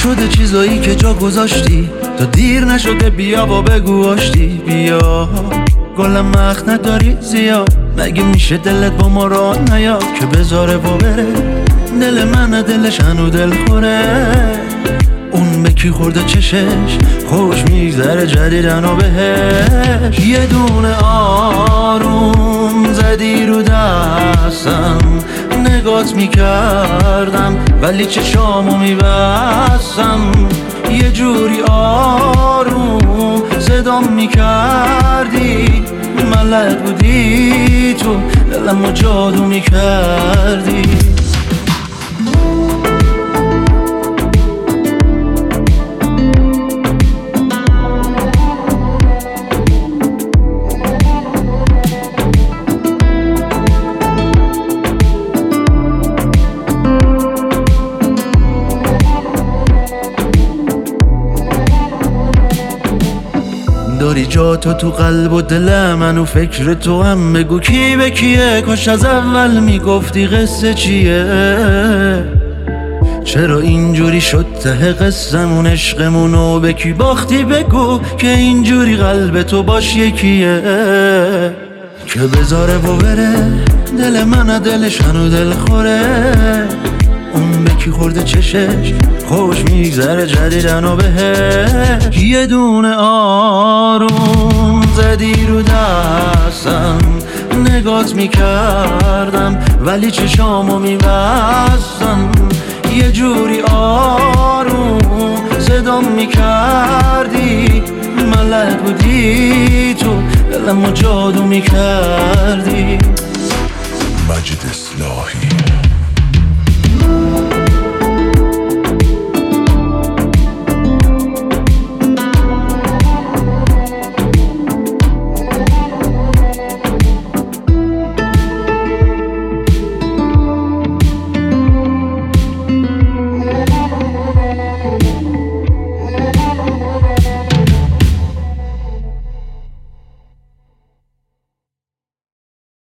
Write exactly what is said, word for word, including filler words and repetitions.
شده چیزایی که جا گذاشتی تا دیر نشده، بیا و بگو آشتی. بیا گلم مخ نداری زیاد، مگه میشه دلت با ما راه نیاد که بذاره و بره؟ دل من دلش هنو دل خوره، اون به کی خورده چشش خوش میگذره جدیدن و بهش. یه دونه آروم زدی رو دستم، نگات میکردم ولی چشامو میبستم. یه جوری آروم صدام میکردی، ملک بودی تو دلمو جادو میکردی. داری جا تو تو قلب و دل من و فکر تو هم، بگو کی به کیه؟ کاش از اول میگفتی قصه چیه. چرا اینجوری شد ته قصمون عشقمونو به کی باختی؟ بگو که اینجوری قلب تو باش یکیه که بذاره و بره. دل من دلش هنو دل خوره، اون به کی خورده چشش خوش میگذره جدیدن و بهش. یه دونه آروم زدی رو دستم، نگات میکردم ولی چشامو میبستم. یه جوری آروم صدام میکردی، ملک بودی تو دلمو جادو میکردی. مجید اصلاحی